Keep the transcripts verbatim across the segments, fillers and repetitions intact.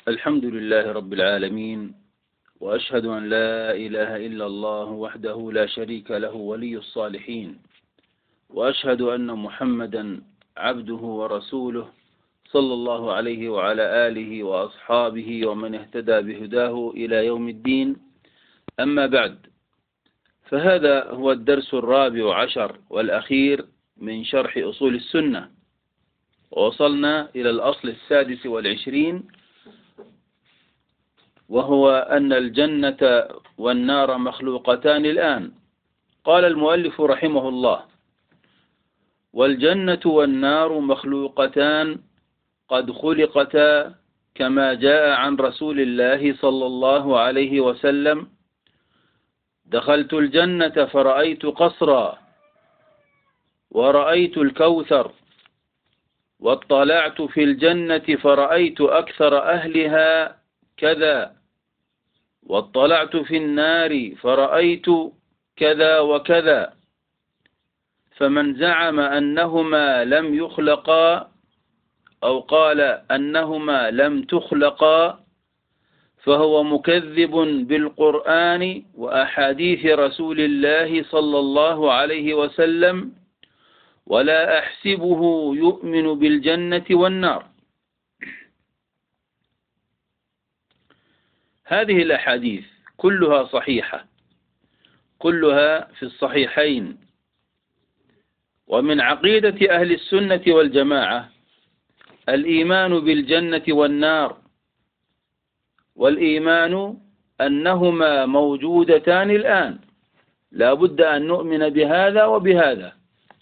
الحمد لله رب العالمين، وأشهد أن لا إله إلا الله وحده لا شريك له ولي الصالحين، وأشهد أن محمدا عبده ورسوله صلى الله عليه وعلى آله وأصحابه ومن اهتدى بهداه إلى يوم الدين. أما بعد، فهذا هو الدرس الرابع عشر والأخير من شرح أصول السنة، ووصلنا إلى الأصل السادس والعشرين، وهو أن الجنة والنار مخلوقتان الآن. قال المؤلف رحمه الله: والجنة والنار مخلوقتان قد خلقتا كما جاء عن رسول الله صلى الله عليه وسلم: دخلت الجنة فرأيت قصرا ورأيت الكوثر، واطلعت في الجنة فرأيت أكثر أهلها كذا، واطلعت في النار فرأيت كذا وكذا. فمن زعم أنهما لم يخلقا أو قال أنهما لم تخلقا فهو مكذب بالقرآن وأحاديث رسول الله صلى الله عليه وسلم، ولا أحسبه يؤمن بالجنة والنار. هذه الأحاديث كلها صحيحة، كلها في الصحيحين. ومن عقيدة أهل السنة والجماعة الإيمان بالجنة والنار، والإيمان أنهما موجودتان الآن، لا بد أن نؤمن بهذا وبهذا.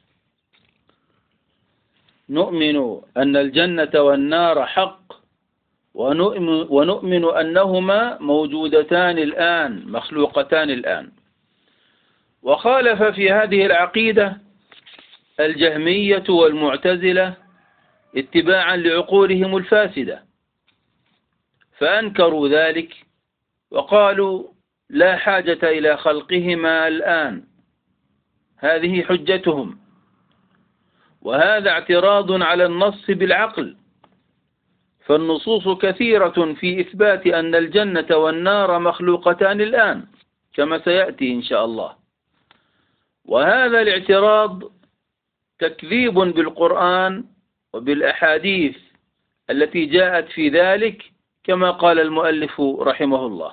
نؤمن أن الجنة والنار حق، ونؤمن, ونؤمن أنهما موجودتان الآن، مخلوقتان الآن. وخالف في هذه العقيدة الجهمية والمعتزلة اتباعا لعقولهم الفاسدة، فأنكروا ذلك وقالوا لا حاجة إلى خلقهما الآن. هذه حجتهم، وهذا اعتراض على النص بالعقل، فالنصوص كثيرة في إثبات أن الجنة والنار مخلوقتان الآن كما سيأتي إن شاء الله. وهذا الاعتراض تكذيب بالقرآن وبالأحاديث التي جاءت في ذلك كما قال المؤلف رحمه الله.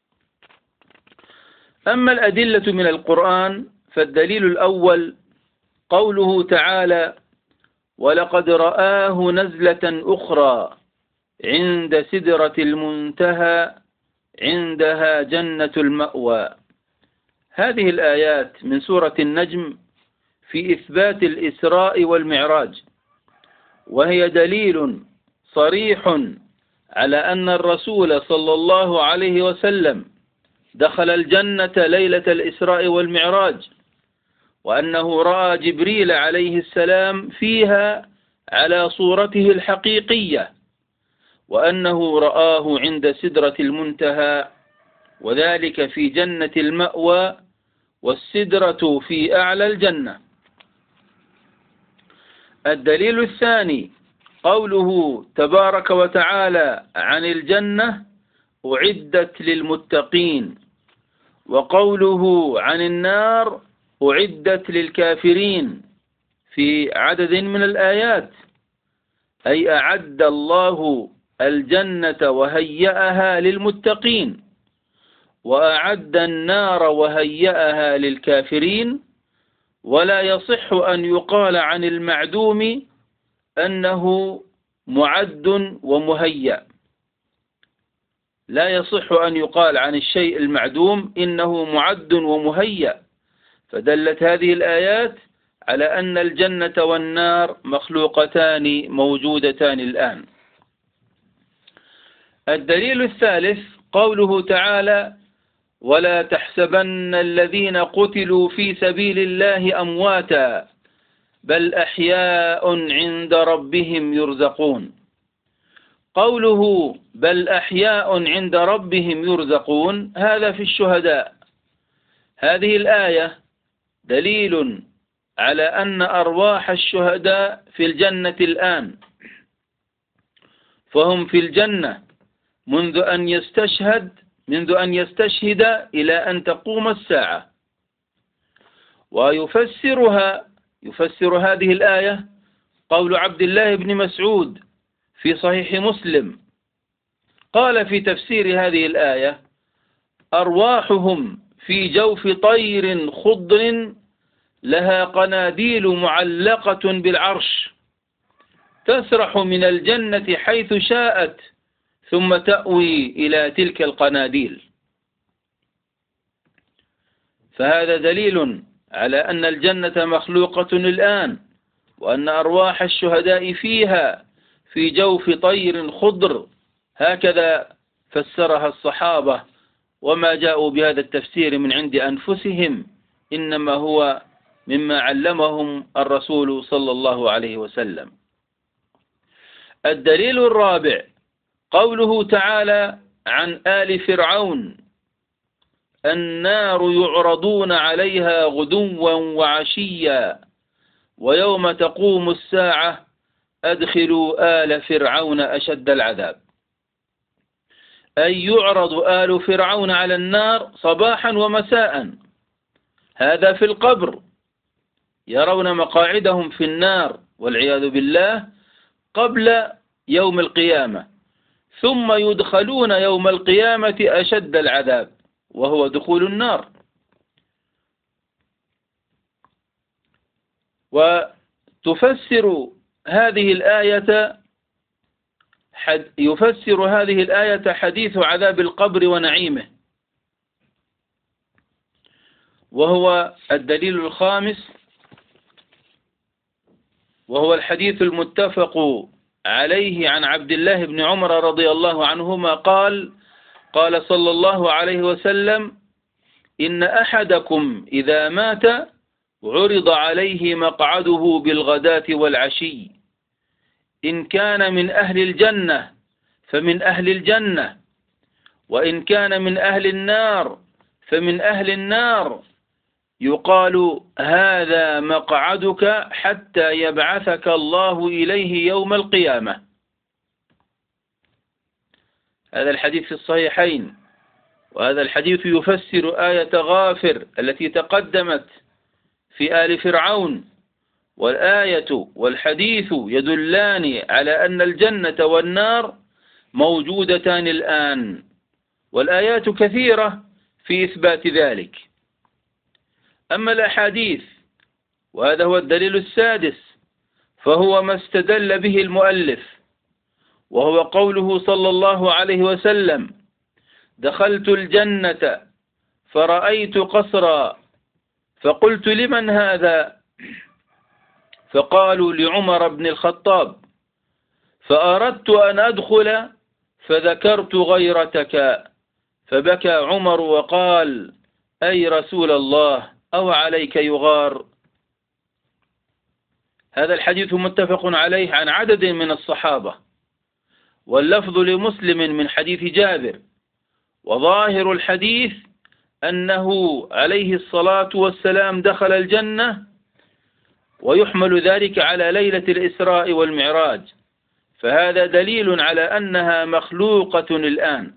أما الأدلة من القرآن فالدليل الأول قوله تعالى: ولقد رآه نزلة أخرى عند سدرة المنتهى عندها جنة المأوى. هذه الآيات من سورة النجم في إثبات الإسراء والمعراج، وهي دليل صريح على أن الرسول صلى الله عليه وسلم دخل الجنة ليلة الإسراء والمعراج، وأنه رأى جبريل عليه السلام فيها على صورته الحقيقية، وأنه رآه عند سدرة المنتهى، وذلك في جنة المأوى، والسدرة في أعلى الجنة. الدليل الثاني قوله تبارك وتعالى عن الجنة: أعدت للمتقين، وقوله عن النار: أعدت للكافرين، في عدد من الآيات، أي أعد الله الجنة وهيأها للمتقين، وأعد النار وهيأها للكافرين. ولا يصح أن يقال عن المعدوم أنه معد ومهيأ، لا يصح أن يقال عن الشيء المعدوم إنه معد ومهيأ، فدلت هذه الآيات على أن الجنة والنار مخلوقتان موجودتان الآن. الدليل الثالث قوله تعالى: ولا تحسبن الذين قتلوا في سبيل الله أمواتا بل أحياء عند ربهم يرزقون. قوله بل أحياء عند ربهم يرزقون هذا في الشهداء. هذه الآية دليل على أن أرواح الشهداء في الجنة الآن، فهم في الجنة منذ أن يستشهد منذ أن يستشهد إلى أن تقوم الساعة. ويفسرها يفسر هذه الآية قول عبد الله بن مسعود في صحيح مسلم، قال في تفسير هذه الآية: أرواحهم في جوف طير خضر لها قناديل معلقة بالعرش تسرح من الجنة حيث شاءت ثم تأوي إلى تلك القناديل. فهذا دليل على أن الجنة مخلوقة الآن، وأن أرواح الشهداء فيها في جوف طير خضر، هكذا فسرها الصحابة، وما جاءوا بهذا التفسير من عند أنفسهم، إنما هو مما علمهم الرسول صلى الله عليه وسلم. الدليل الرابع قوله تعالى عن آل فرعون: النار يعرضون عليها غدوا وعشيا ويوم تقوم الساعة أدخلوا آل فرعون أشد العذاب. أي يعرض آل فرعون على النار صباحا ومساء، هذا في القبر، يرون مقاعدهم في النار والعياذ بالله قبل يوم القيامة، ثم يدخلون يوم القيامة أشد العذاب وهو دخول النار. وتفسر هذه الآية يفسر هذه الآية حديث عذاب القبر ونعيمه، وهو الدليل الخامس، وهو الحديث المتفق عليه عن عبد الله بن عمر رضي الله عنهما قال: قال صلى الله عليه وسلم: إن أحدكم إذا مات عرض عليه مقعده بالغداة والعشي، إن كان من أهل الجنة فمن أهل الجنة، وإن كان من أهل النار فمن أهل النار، يقال هذا مقعدك حتى يبعثك الله إليه يوم القيامة. هذا الحديث في الصحيحين، وهذا الحديث يفسر آية غافر التي تقدمت في آل فرعون، والآية والحديث يدلان على أن الجنة والنار موجودتان الآن، والآيات كثيرة في إثبات ذلك. أما الأحاديث، وهذا هو الدليل السادس، فهو ما استدل به المؤلف، وهو قوله صلى الله عليه وسلم: دخلت الجنة فرأيت قصرا فقلت لمن هذا؟ فقالوا لعمر بن الخطاب، فأردت أن أدخل فذكرت غيرتك، فبكى عمر وقال: أي رسول الله، أو عليك يغار. هذا الحديث متفق عليه عن عدد من الصحابة، واللفظ لمسلم من حديث جابر، وظاهر الحديث أنه عليه الصلاة والسلام دخل الجنة، ويحمل ذلك على ليلة الإسراء والمعراج، فهذا دليل على أنها مخلوقة الآن.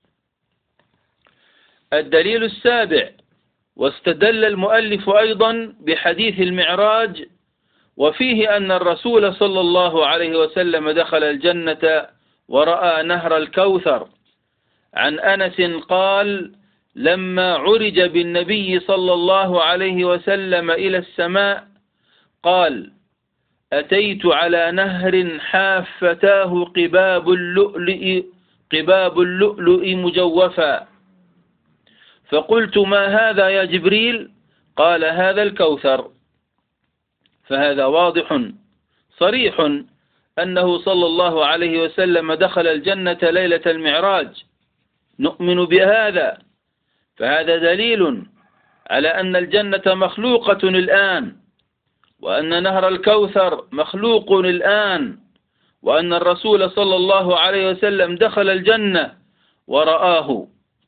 الدليل السابع، واستدل المؤلف أيضا بحديث المعراج، وفيه أن الرسول صلى الله عليه وسلم دخل الجنة ورأى نهر الكوثر. عن أنس قال: لما عرج بالنبي صلى الله عليه وسلم إلى السماء قال: أتيت على نهر حافتاه قباب اللؤلؤ قباب اللؤلؤ مجوفا، فقلت: ما هذا يا جبريل؟ قال: هذا الكوثر. فهذا واضح صريح أنه صلى الله عليه وسلم دخل الجنة ليلة المعراج، نؤمن بهذا، فهذا دليل على أن الجنة مخلوقة الآن، وأن نهر الكوثر مخلوق الآن، وأن الرسول صلى الله عليه وسلم دخل الجنة ورآه.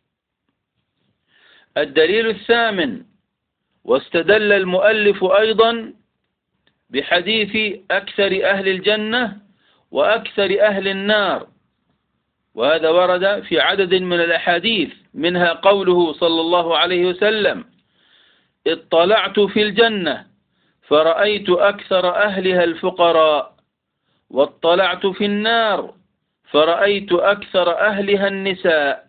الدليل الثامن، واستدل المؤلف أيضا بحديث أكثر أهل الجنة وأكثر أهل النار، وهذا ورد في عدد من الأحاديث، منها قوله صلى الله عليه وسلم: اطلعت في الجنة فرأيت أكثر أهلها الفقراء، واطلعت في النار فرأيت أكثر أهلها النساء.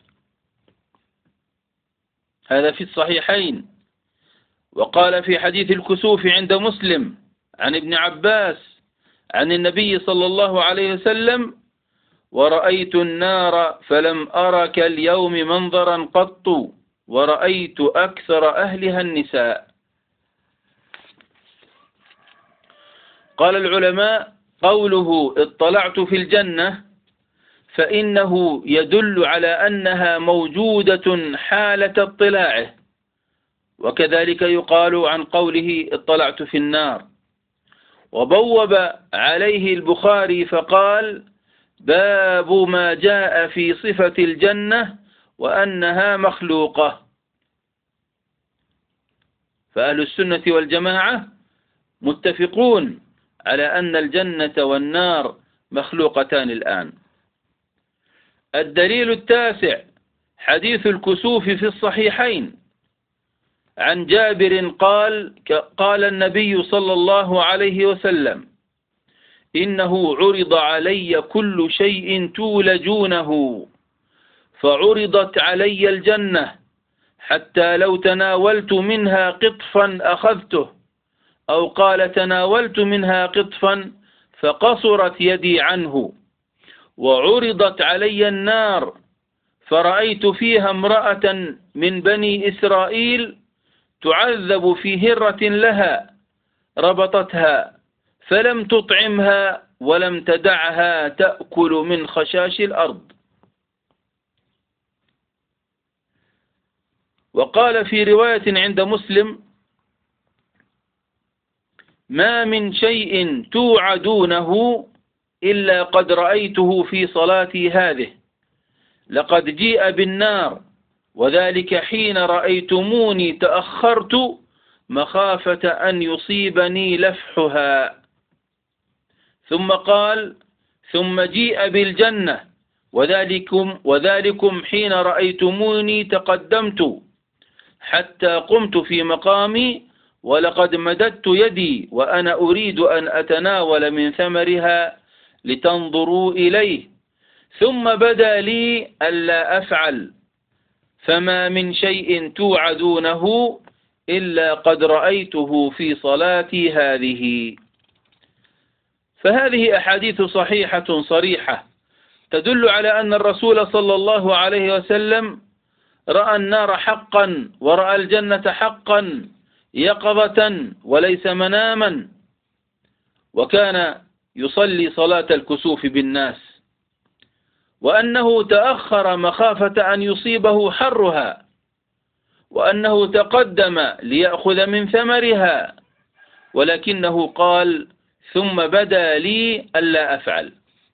هذا في الصحيحين. وقال في حديث الكسوف عند مسلم عن ابن عباس عن النبي صلى الله عليه وسلم: ورأيت النار فلم أر كاليوم منظرا قط، ورأيت أكثر أهلها النساء. قال العلماء: قوله اطلعت في الجنة فإنه يدل على أنها موجودة حالة اطلاعه، وكذلك يقال عن قوله اطلعت في النار. وبوب عليه البخاري فقال: باب ما جاء في صفة الجنة وأنها مخلوقة. فأهل السنة والجماعة متفقون على أن الجنة والنار مخلوقتان الآن. الدليل التاسع حديث الكسوف في الصحيحين عن جابر قال: قال النبي صلى الله عليه وسلم: إنه عرض علي كل شيء تولجونه، فعرضت علي الجنة حتى لو تناولت منها قطفا أخذته، أو قال تناولت منها قطفا فقصرت يدي عنه. وعرضت علي النار فرأيت فيها امرأة من بني إسرائيل تعذب في هرة لها، ربطتها فلم تطعمها ولم تدعها تأكل من خشاش الأرض. وقال في رواية عند مسلم: ما من شيء توعدونه إلا قد رأيته في صلاتي هذه، لقد جيء بالنار وذلك حين رأيتموني تأخرت مخافة أن يصيبني لفحها. ثم قال: ثم جيء بالجنة وذلكم, وذلكم حين رأيتموني تقدمت حتى قمت في مقامي، ولقد مددت يدي وأنا أريد أن أتناول من ثمرها لتنظروا إليه، ثم بدا لي ألا أفعل، فما من شيء توعدونه إلا قد رأيته في صلاتي هذه. فهذه أحاديث صحيحة صريحة تدل على أن الرسول صلى الله عليه وسلم رأى النار حقا ورأى الجنة حقا يقظة وليس مناما، وكان يصلي صلاة الكسوف بالناس، وأنه تأخر مخافة أن يصيبه حرها، وأنه تقدم ليأخذ من ثمرها، ولكنه قال: ثم بدا لي ألا أفعل.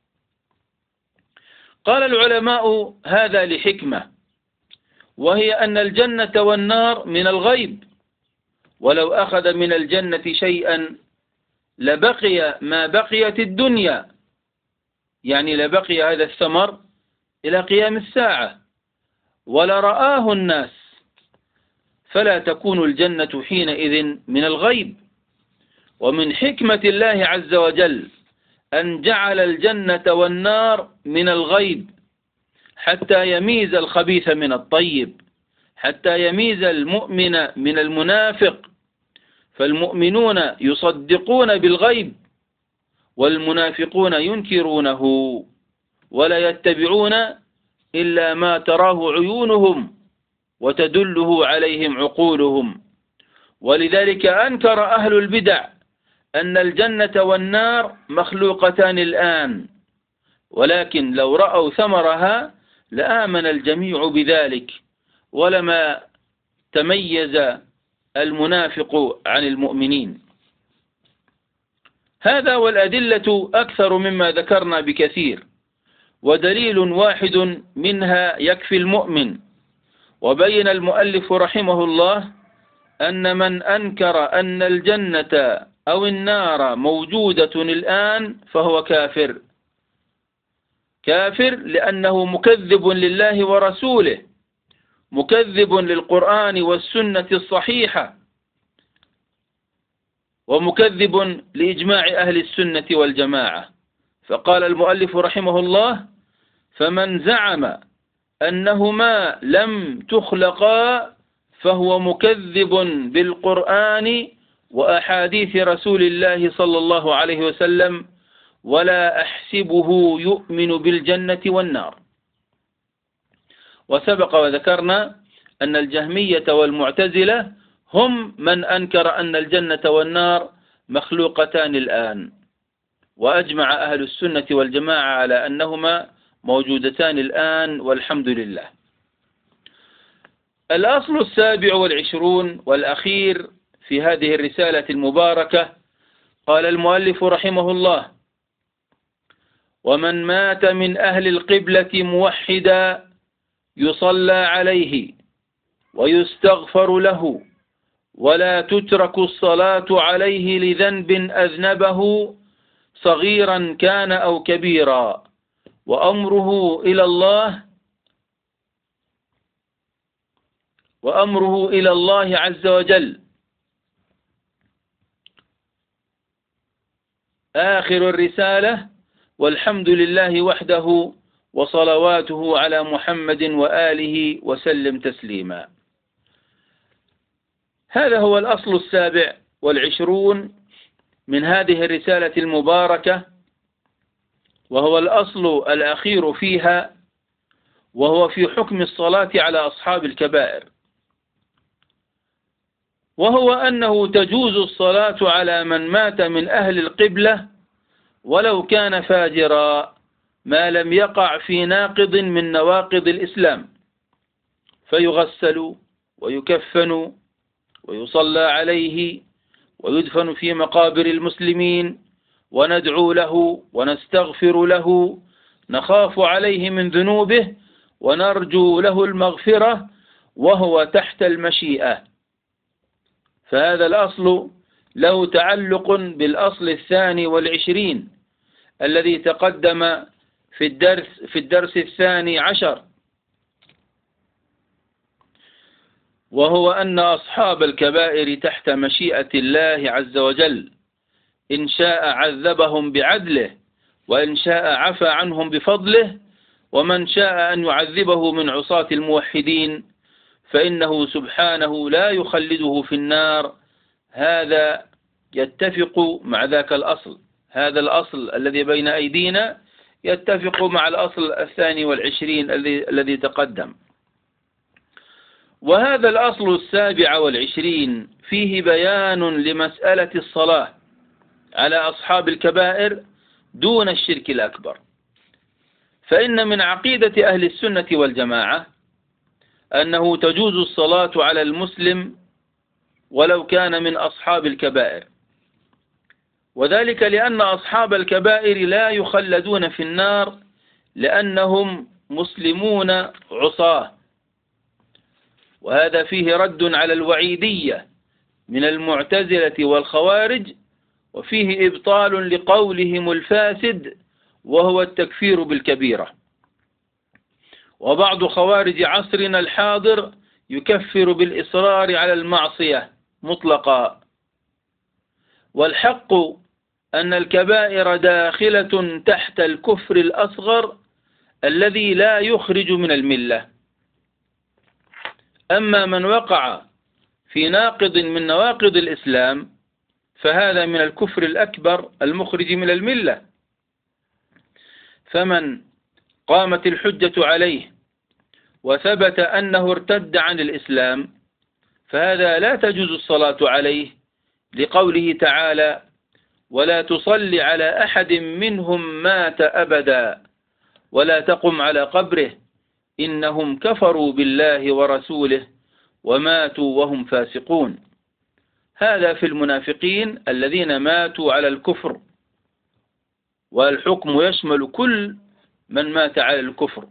قال العلماء: هذا لحكمة، وهي أن الجنة والنار من الغيب، ولو أخذ من الجنة شيئا لبقي ما بقيت الدنيا، يعني لبقي هذا الثمر إلى قيام الساعة ولرآه الناس، فلا تكون الجنة حينئذ من الغيب. ومن حكمة الله عز وجل أن جعل الجنة والنار من الغيب حتى يميز الخبيث من الطيب، حتى يميز المؤمن من المنافق، فالمؤمنون يصدقون بالغيب والمنافقون ينكرونه ولا يتبعون إلا ما تراه عيونهم وتدله عليهم عقولهم. ولذلك أنكر أهل البدع أن الجنة والنار مخلوقتان الآن، ولكن لو رأوا ثمرها لآمن الجميع بذلك، ولما تميز المنافق عن المؤمنين. هذا والأدلة أكثر مما ذكرنا بكثير، ودليل واحد منها يكفي المؤمن. وبين المؤلف رحمه الله أن من أنكر أن الجنة أو النار موجودة الآن فهو كافر، كافر لأنه مكذب لله ورسوله، مكذب للقرآن والسنة الصحيحة، ومكذب لإجماع أهل السنة والجماعة. فقال المؤلف رحمه الله: فمن زعم أنهما لم تخلقا فهو مكذب بالقرآن وأحاديث رسول الله صلى الله عليه وسلم، ولا أحسبه يؤمن بالجنة والنار. وسبق وذكرنا أن الجهمية والمعتزلة هم من أنكر أن الجنة والنار مخلوقتان الآن، وأجمع أهل السنة والجماعة على أنهما موجودتان الآن والحمد لله. الأصل السابع والعشرون والأخير في هذه الرسالة المباركة، قال المؤلف رحمه الله: ومن مات من أهل القبلة موحدا يصلى عليه ويستغفر له، ولا تترك الصلاة عليه لذنب أذنبه صغيرا كان أو كبيرا، وأمره إلى الله وأمره إلى الله عز وجل. آخر الرسالة، والحمد لله وحده وصلواته على محمد وآله وسلم تسليما. هذا هو الأصل السابع والعشرون من هذه الرسالة المباركة، وهو الأصل الأخير فيها، وهو في حكم الصلاة على أصحاب الكبائر، وهو أنه تجوز الصلاة على من مات من أهل القبلة ولو كان فاجرا، ما لم يقع في ناقض من نواقض الإسلام، فيغسل ويكفن ويصلى عليه ويدفن في مقابر المسلمين، وندعو له ونستغفر له، نخاف عليه من ذنوبه ونرجو له المغفرة، وهو تحت المشيئة. فهذا الأصل له تعلق بالأصل الثاني والعشرين الذي تقدم في الدرس في الدرس الثاني عشر، وهو أن أصحاب الكبائر تحت مشيئة الله عز وجل، إن شاء عذبهم بعدله، وإن شاء عفى عنهم بفضله، ومن شاء أن يعذبه من عصاة الموحدين فإنه سبحانه لا يخلده في النار. هذا يتفق مع ذاك الأصل، هذا الأصل الذي بين أيدينا يتفق مع الأصل الثاني والعشرين الذي تقدم. وهذا الأصل السابع والعشرين فيه بيان لمسألة الصلاة على أصحاب الكبائر دون الشرك الأكبر. فإن من عقيدة أهل السنة والجماعة أنه تجوز الصلاة على المسلم ولو كان من أصحاب الكبائر، وذلك لأن أصحاب الكبائر لا يخلدون في النار لأنهم مسلمون عصاة، وهذا فيه رد على الوعيدية من المعتزلة والخوارج، وفيه إبطال لقولهم الفاسد وهو التكفير بالكبيرة. وبعض خوارج عصرنا الحاضر يكفر بالإصرار على المعصية مطلقا. والحق أن الكبائر داخلة تحت الكفر الأصغر الذي لا يخرج من الملة. أما من وقع في ناقض من نواقض الإسلام فهذا من الكفر الأكبر المخرج من الملة. فمن قامت الحجة عليه وثبت أنه ارتد عن الإسلام فهذا لا تجوز الصلاة عليه، لقوله تعالى: ولا تصل على أحد منهم مات أبدا ولا تقم على قبره إنهم كفروا بالله ورسوله وماتوا وهم فاسقون. هذا في المنافقين الذين ماتوا على الكفر، والحكم يشمل كل من مات على الكفر.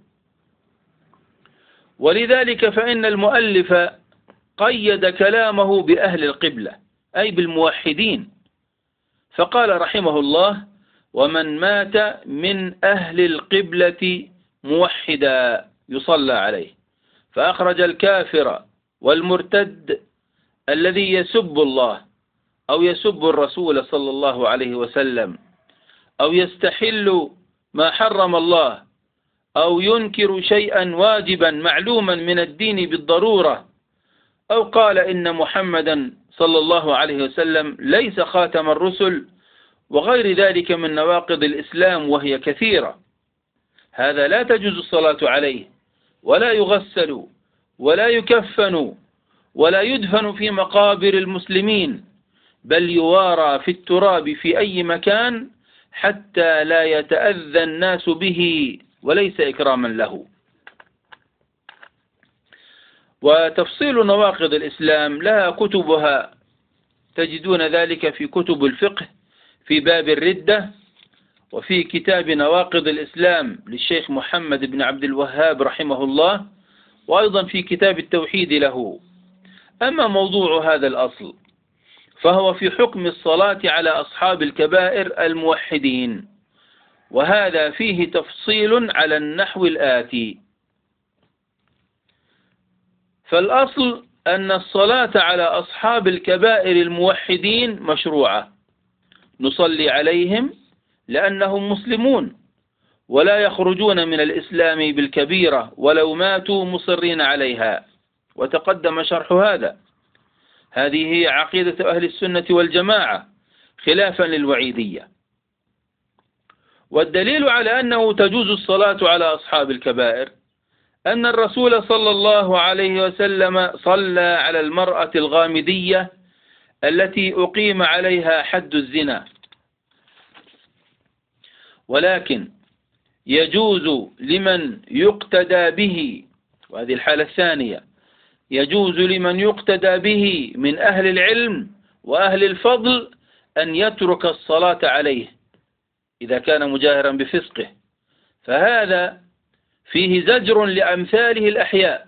ولذلك فإن المؤلف قيد كلامه بأهل القبلة أي بالموحدين، فقال رحمه الله: ومن مات من أهل القبلة موحدا يصلى عليه. فأخرج الكافر والمرتد الذي يسب الله أو يسب الرسول صلى الله عليه وسلم أو يستحل ما حرم الله أو ينكر شيئا واجبا معلوما من الدين بالضرورة، أو قال إن محمدا صلى الله عليه وسلم ليس خاتم الرسل وغير ذلك من نواقض الإسلام وهي كثيرة، هذا لا تجوز الصلاة عليه، ولا يغسل ولا يكفن ولا يدفن في مقابر المسلمين، بل يوارى في التراب في أي مكان حتى لا يتأذى الناس به وليس إكراما له. وتفصيل نواقض الإسلام لها كتبها، تجدون ذلك في كتب الفقه في باب الردة، وفي كتاب نواقض الإسلام للشيخ محمد بن عبد الوهاب رحمه الله، وأيضا في كتاب التوحيد له. أما موضوع هذا الأصل فهو في حكم الصلاة على أصحاب الكبائر الموحدين، وهذا فيه تفصيل على النحو الآتي. فالأصل أن الصلاة على أصحاب الكبائر الموحدين مشروعة، نصلي عليهم لأنهم مسلمون ولا يخرجون من الإسلام بالكبيرة ولو ماتوا مصرين عليها، وتقدم شرح هذا. هذه هي عقيدة أهل السنة والجماعة خلافا للوعيدية. والدليل على أنه تجوز الصلاة على أصحاب الكبائر أن الرسول صلى الله عليه وسلم صلى على المرأة الغامدية التي أقيم عليها حد الزنا، ولكن يجوز لمن يقتدى به، وهذه الحالة الثانية، يجوز لمن يقتدى به من أهل العلم وأهل الفضل أن يترك الصلاة عليه إذا كان مجاهرا بفسقه، فهذا فيه زجر لأمثاله الأحياء،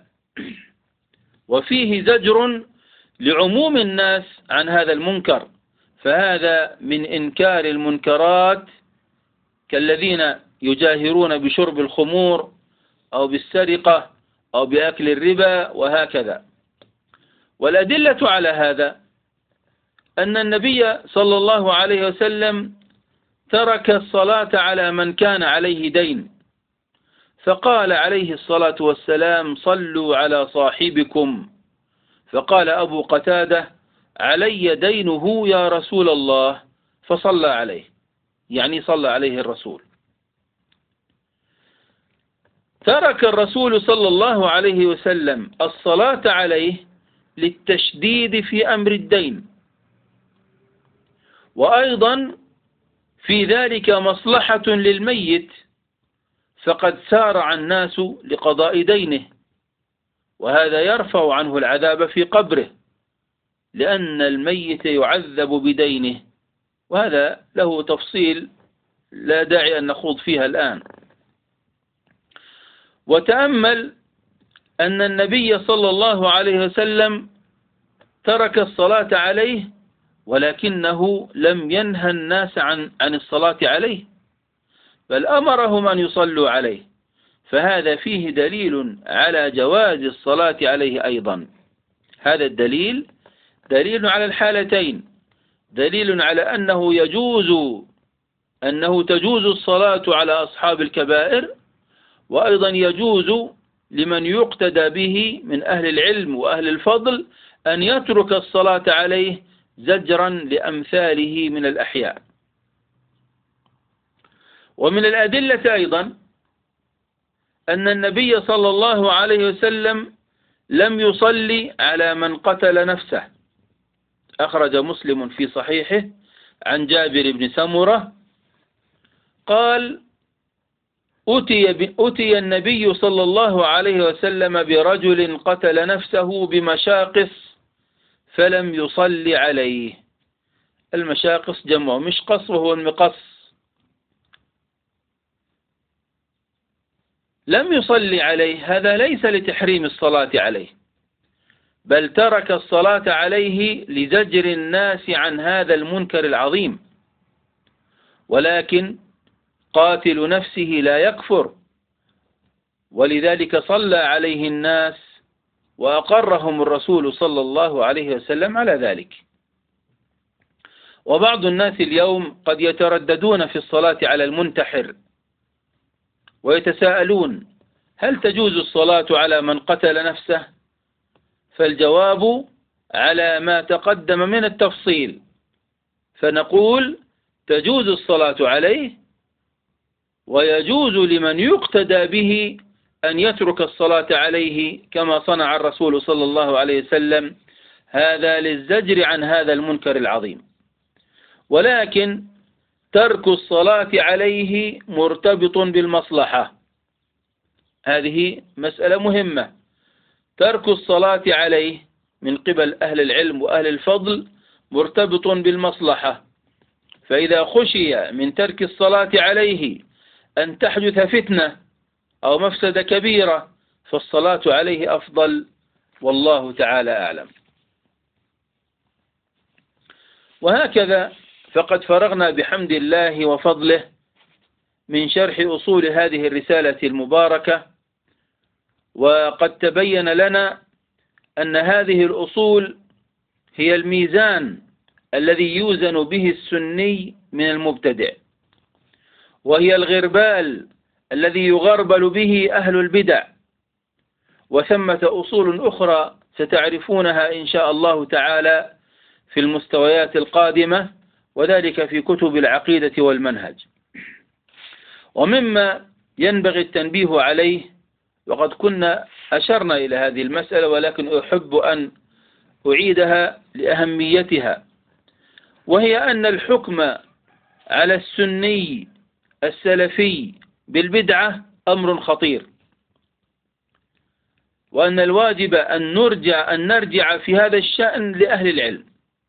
وفيه زجر لعموم الناس عن هذا المنكر، فهذا من إنكار المنكرات كالذين يجاهرون بشرب الخمور أو بالسرقة أو بأكل الربا وهكذا. والأدلة على هذا أن النبي صلى الله عليه وسلم ترك الصلاة على من كان عليه دين، فقال عليه الصلاة والسلام: صلوا على صاحبكم. فقال أبو قتادة: علي دينه يا رسول الله، فصلى عليه، يعني صلى عليه الرسول. ترك الرسول صلى الله عليه وسلم الصلاة عليه للتشديد في أمر الدين، وأيضا في ذلك مصلحة للميت، فقد سارع الناس لقضاء دينه، وهذا يرفع عنه العذاب في قبره، لأن الميت يعذب بدينه، وهذا له تفصيل لا داعي أن نخوض فيها الآن. وتأمل أن النبي صلى الله عليه وسلم ترك الصلاة عليه، ولكنه لم ينهى الناس عن عن الصلاة عليه، بل أمرهم أن يصلوا عليه، فهذا فيه دليل على جواز الصلاة عليه أيضا. هذا الدليل دليل على الحالتين، دليل على أنه يجوز أنه تجوز الصلاة على أصحاب الكبائر، وأيضا يجوز لمن يقتدى به من أهل العلم وأهل الفضل أن يترك الصلاة عليه زجرا لأمثاله من الأحياء. ومن الأدلة أيضا أن النبي صلى الله عليه وسلم لم يصلي على من قتل نفسه. أخرج مسلم في صحيحه عن جابر بن سمرة قال: أتي, أتي النبي صلى الله عليه وسلم برجل قتل نفسه بمشاقص فلم يصلي عليه. المشاقص جمع مشقص وهو المقص. لم يصلي عليه، هذا ليس لتحريم الصلاة عليه، بل ترك الصلاة عليه لزجر الناس عن هذا المنكر العظيم. ولكن قاتل نفسه لا يكفر، ولذلك صلى عليه الناس وأقرهم الرسول صلى الله عليه وسلم على ذلك. وبعض الناس اليوم قد يترددون في الصلاة على المنتحر ويتساءلون: هل تجوز الصلاة على من قتل نفسه؟ فالجواب على ما تقدم من التفصيل، فنقول: تجوز الصلاة عليه، ويجوز لمن يقتدى به أن يترك الصلاة عليه كما صنع الرسول صلى الله عليه وسلم، هذا للزجر عن هذا المنكر العظيم. ولكن ترك الصلاة عليه مرتبط بالمصلحة، هذه مسألة مهمة. ترك الصلاة عليه من قبل أهل العلم وأهل الفضل مرتبط بالمصلحة، فإذا خشي من ترك الصلاة عليه أن تحدث فتنة أو مفسدة كبيرة فالصلاة عليه أفضل، والله تعالى أعلم. وهكذا فقد فرغنا بحمد الله وفضله من شرح أصول هذه الرسالة المباركة، وقد تبين لنا أن هذه الأصول هي الميزان الذي يوزن به السني من المبتدع، وهي الغربال الذي يغربل به أهل البدع. وثمة أصول أخرى ستعرفونها إن شاء الله تعالى في المستويات القادمة، وذلك في كتب العقيدة والمنهج. ومما ينبغي التنبيه عليه، وقد كنا أشرنا إلى هذه المسألة ولكن أحب أن أعيدها لأهميتها، وهي أن الحكم على السني السلفي بالبدعة أمر خطير، وأن الواجب أن نرجع أن نرجع في هذا الشأن لأهل العلم.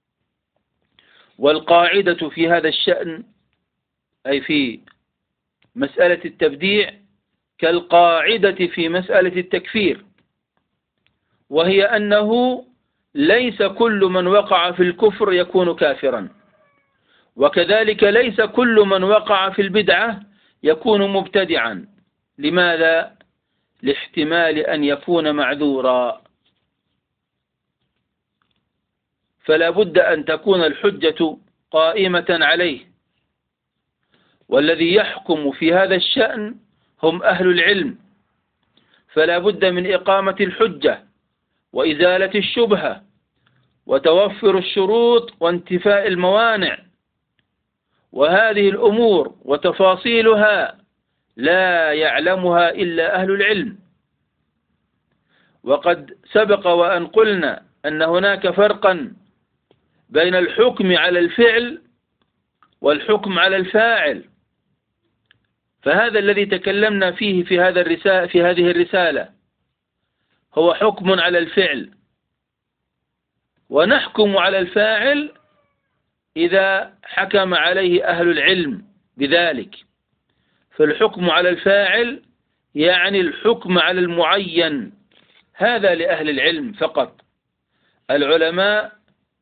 والقاعدة في هذا الشأن أي في مسألة التبديع كالقاعدة في مسألة التكفير، وهي أنه ليس كل من وقع في الكفر يكون كافرا، وكذلك ليس كل من وقع في البدعة يكون مبتدعا. لماذا؟ لاحتمال أن يكون معذورا. فلا بد أن تكون الحجة قائمة عليه، والذي يحكم في هذا الشأن هم أهل العلم، فلا بد من إقامة الحجة وإزالة الشبهة وتوفر الشروط وانتفاء الموانع، وهذه الأمور وتفاصيلها لا يعلمها إلا أهل العلم. وقد سبق وأن قلنا أن هناك فرقا بين الحكم على الفعل والحكم على الفاعل، فهذا الذي تكلمنا فيه في هذا الرسالة في هذه الرسالة هو حكم على الفعل، ونحكم على الفاعل إذا حكم عليه أهل العلم بذلك. فالحكم على الفاعل يعني الحكم على المعين، هذا لأهل العلم فقط. العلماء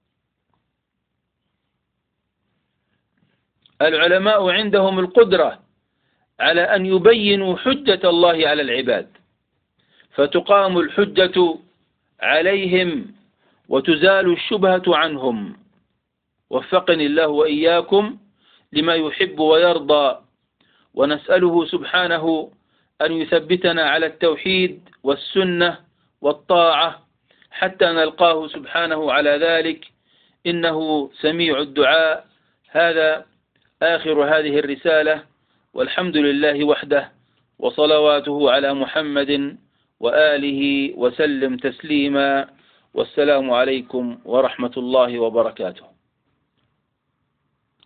العلماء عندهم القدرة على أن يبينوا حجة الله على العباد، فتقام الحجة عليهم وتزال الشبهة عنهم. وفقني الله وإياكم لما يحب ويرضى، ونسأله سبحانه أن يثبتنا على التوحيد والسنة والطاعة حتى نلقاه سبحانه على ذلك، إنه سميع الدعاء. هذا آخر هذه الرسالة، والحمد لله وحده، وصلواته على محمد وآله وسلم تسليما، والسلام عليكم ورحمة الله وبركاته.